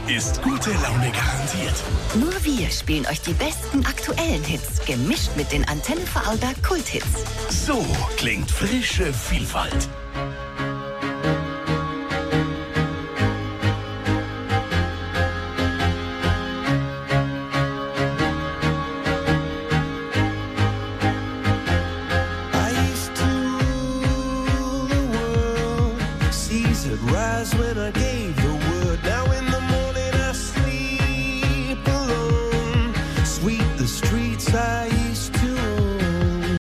ist gute Laune garantiert. Nur wir spielen euch die besten aktuellen Hits, gemischt mit den Antenne Vorarlberg Kulthits. So klingt frische Vielfalt. Rise when I gave